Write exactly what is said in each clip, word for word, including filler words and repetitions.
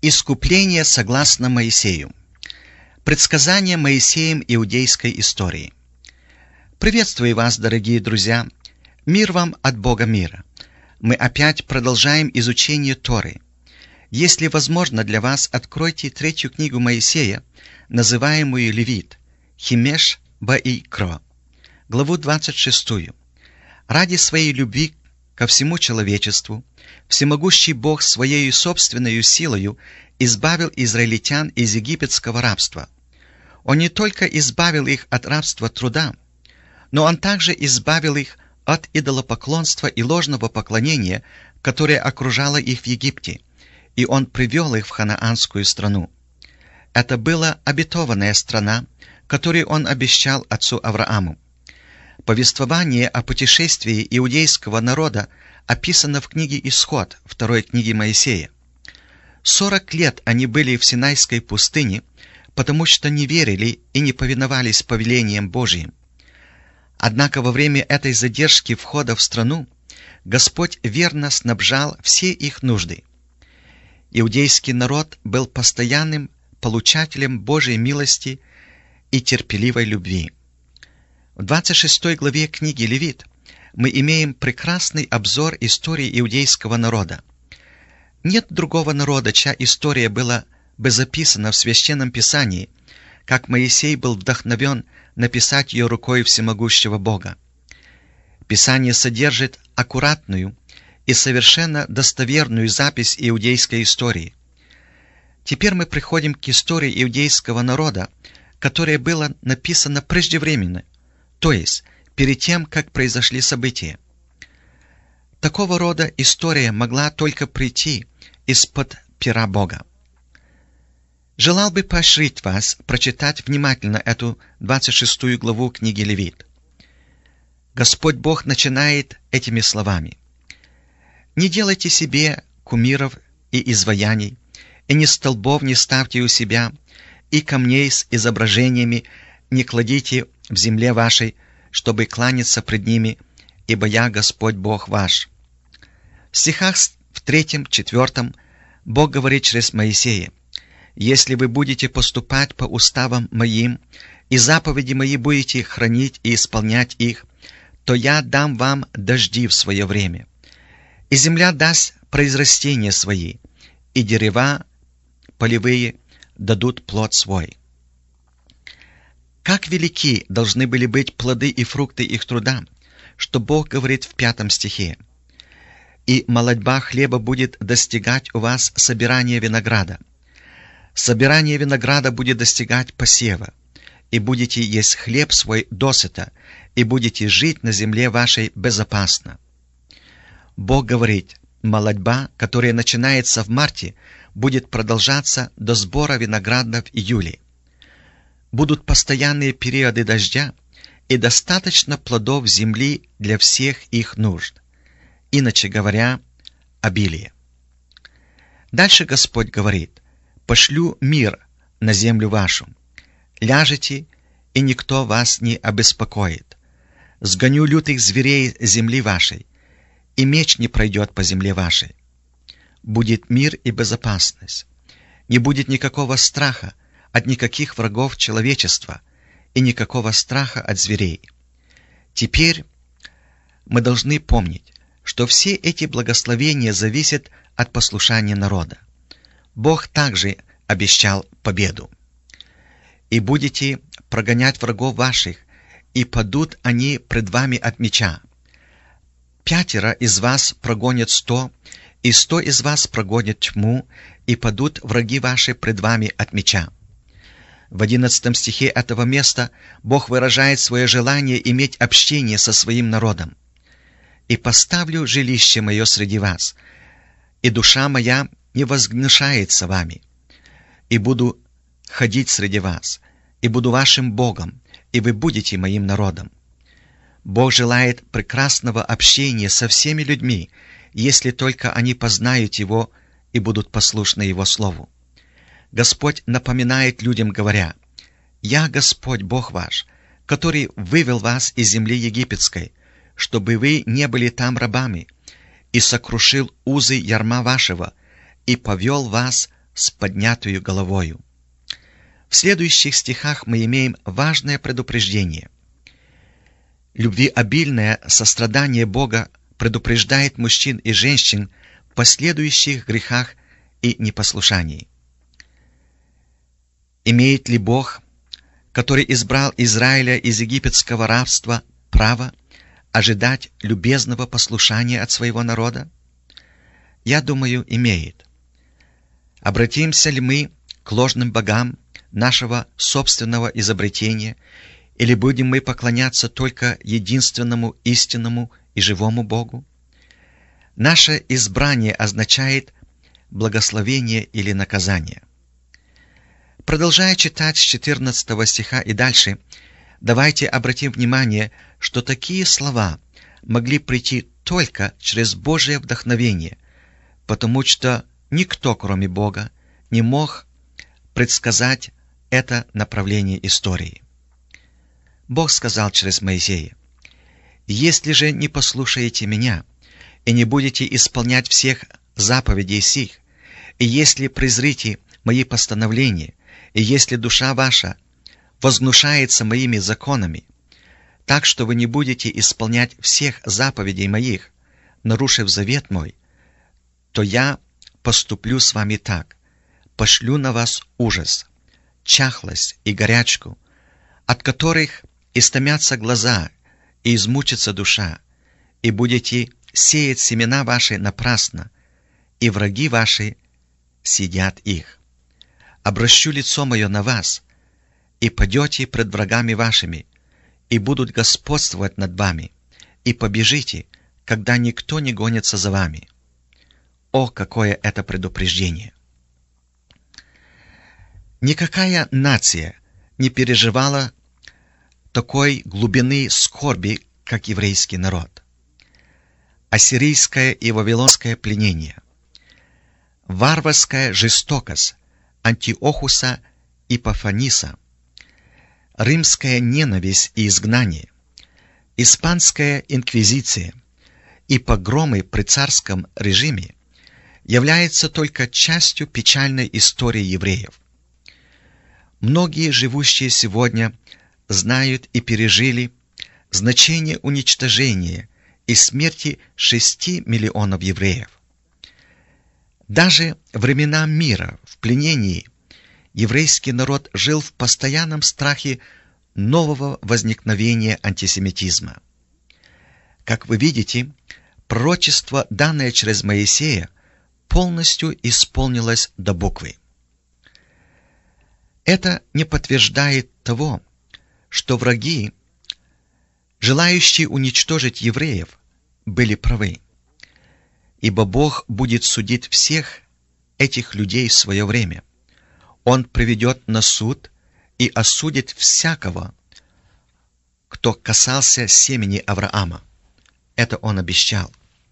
Искупление согласно Моисею. Предсказание Моисеем иудейской истории. Приветствую вас, дорогие друзья! Мир вам от Бога мира! Мы опять продолжаем изучение Торы. Если возможно для вас, откройте третью книгу Моисея, называемую Левит, Химеш Баикро, главу двадцать шестую. Ради своей любви ко всему человечеству, всемогущий Бог своей собственной силою избавил израильтян из египетского рабства. Он не только избавил их от рабства труда, но Он также избавил их от идолопоклонства и ложного поклонения, которое окружало их в Египте, и Он привел их в ханаанскую страну. Это была обетованная страна, которую Он обещал отцу Аврааму. Повествование о путешествии иудейского народа описано в книге Исход, второй книге Моисея. Сорок лет они были в Синайской пустыне, потому что не верили и не повиновались повелениям Божьим. Однако во время этой задержки входа в страну Господь верно снабжал все их нужды. Иудейский народ был постоянным получателем Божьей милости и терпеливой любви. В двадцать шестой главе книги Левит мы имеем прекрасный обзор истории иудейского народа. Нет другого народа, чья история была бы записана в Священном Писании, как Моисей был вдохновен написать ее рукой всемогущего Бога. Писание содержит аккуратную и совершенно достоверную запись иудейской истории. Теперь мы приходим к истории иудейского народа, которая была написана преждевременно, то есть перед тем, как произошли события. Такого рода история могла только прийти из-под пера Бога. Желал бы поощрить вас прочитать внимательно эту двадцать шестую главу книги Левит. Господь Бог начинает этими словами: «Не делайте себе кумиров и изваяний, и ни столбов не ставьте у себя, и камней с изображениями не кладите в земле вашей, чтобы кланяться пред ними, ибо я Господь Бог ваш». В стихах в третьем, четвертом Бог говорит через Моисея: «Если вы будете поступать по уставам моим, и заповеди мои будете хранить и исполнять их, то я дам вам дожди в свое время, и земля даст произрастения свои, и дерева полевые дадут плод свой». Как велики должны были быть плоды и фрукты их труда, что Бог говорит в пятом стихе: «И молодьба хлеба будет достигать у вас собирания винограда. Собирание винограда будет достигать посева, и будете есть хлеб свой досыта, и будете жить на земле вашей безопасно». Бог говорит, молодьба, которая начинается в марте, будет продолжаться до сбора винограда в июле. Будут постоянные периоды дождя и достаточно плодов земли для всех их нужд. Иначе говоря, обилие. Дальше Господь говорит: «Пошлю мир на землю вашу. Ляжете, и никто вас не обеспокоит. Сгоню лютых зверей земли вашей, и меч не пройдет по земле вашей. Будет мир и безопасность. Не будет никакого страха от никаких врагов человечества и никакого страха от зверей». Теперь мы должны помнить, что все эти благословения зависят от послушания народа. Бог также обещал победу. «И будете прогонять врагов ваших, и падут они пред вами от меча. Пятеро из вас прогонят сто, и сто из вас прогонят тьму, и падут враги ваши пред вами от меча». В одиннадцатом стихе этого места Бог выражает свое желание иметь общение со своим народом. «И поставлю жилище мое среди вас, и душа моя не возгнушается вами, и буду ходить среди вас, и буду вашим Богом, и вы будете моим народом». Бог желает прекрасного общения со всеми людьми, если только они познают Его и будут послушны Его Слову. Господь напоминает людям, говоря: «Я Господь Бог ваш, который вывел вас из земли египетской, чтобы вы не были там рабами, и сокрушил узы ярма вашего, и повел вас с поднятую головою. В следующих стихах мы имеем важное предупреждение. Любвеобильное сострадание Бога предупреждает мужчин и женщин в последующих грехах и непослушании. Имеет ли Бог, который избрал Израиля из египетского рабства, право ожидать любезного послушания от своего народа? Я думаю, имеет. Обратимся ли мы к ложным богам нашего собственного изобретения, или будем мы поклоняться только единственному истинному и живому Богу? Наше избрание означает благословение или наказание. Продолжая читать с четырнадцатого стиха и дальше, давайте обратим внимание, что такие слова могли прийти только через Божие вдохновение, потому что никто, кроме Бога, не мог предсказать это направление истории. Бог сказал через Моисея: «Если же не послушаете меня и не будете исполнять всех заповедей сих, и если презрите мои постановления, и если душа ваша возгнушается моими законами, так что вы не будете исполнять всех заповедей моих, нарушив завет мой, то я поступлю с вами так: пошлю на вас ужас, чахлость и горячку, от которых истомятся глаза и измучится душа, и будете сеять семена ваши напрасно, и враги ваши съедят их. Обращу лицо мое на вас, и падете пред врагами вашими, и будут господствовать над вами, и побежите, когда никто не гонится за вами». О, какое это предупреждение! Никакая нация не переживала такой глубины скорби, как еврейский народ. Ассирийское и вавилонское пленение, варварская жестокость Антиохуса Ипофаниса, римская ненависть и изгнание, испанская инквизиция и погромы при царском режиме являются только частью печальной истории евреев. Многие, живущие сегодня, знают и пережили значение уничтожения и смерти шести миллионов евреев. Даже в времена мира, в пленении, еврейский народ жил в постоянном страхе нового возникновения антисемитизма. Как вы видите, пророчество, данное через Моисея, полностью исполнилось до буквы. Это не подтверждает того, что враги, желающие уничтожить евреев, были правы, ибо Бог будет судить всех этих людей в свое время. Он приведет на суд и осудит всякого, кто касался семени Авраама. Это Он обещал.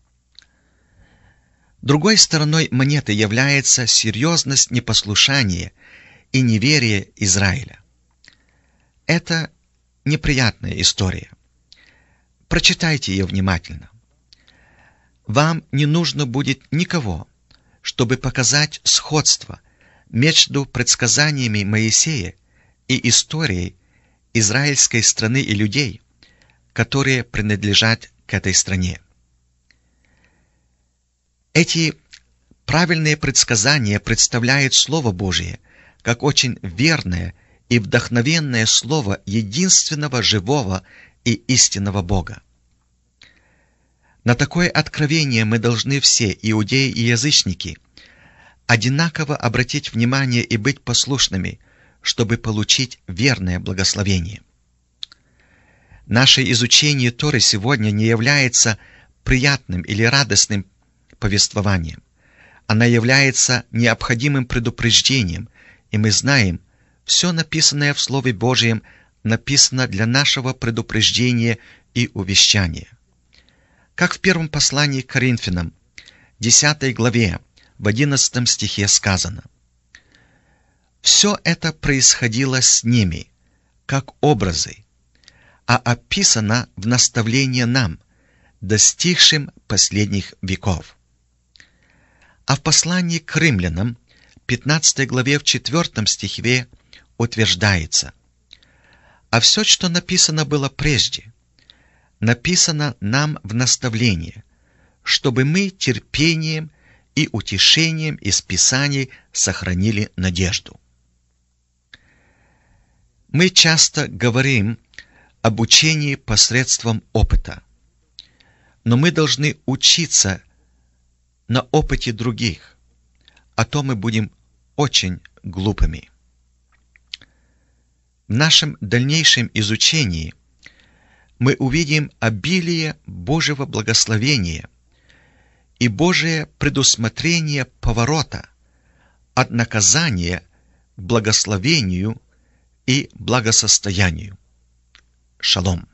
Другой стороной монеты является серьезность непослушания и неверия Израиля. Это неприятная история. Прочитайте ее внимательно. Вам не нужно будет никого, чтобы показать сходство между предсказаниями Моисея и историей израильской страны и людей, которые принадлежат к этой стране. Эти правильные предсказания представляют Слово Божие как очень верное и вдохновенное Слово единственного живого и истинного Бога. На такое откровение мы должны все, иудеи и язычники, одинаково обратить внимание и быть послушными, чтобы получить верное благословение. Наше изучение Торы сегодня не является приятным или радостным повествованием. Она является необходимым предупреждением, и мы знаем, все написанное в Слове Божьем написано для нашего предупреждения и увещания. Как в первом послании к Коринфянам, десятой главе, в одиннадцатом стихе сказано: «Все это происходило с ними, как образы, а описано в наставлении нам, достигшим последних веков». А в послании к римлянам, пятнадцатой главе в четвертом стихе утверждается: «А все, что написано было прежде, написано нам в наставление, чтобы мы терпением и утешением из Писаний сохранили надежду». Мы часто говорим об учении посредством опыта, но мы должны учиться на опыте других, а то мы будем очень глупыми. В нашем дальнейшем изучении мы увидим обилие Божьего благословения и Божие предусмотрение поворота от наказания к благословению и благосостоянию. Шалом.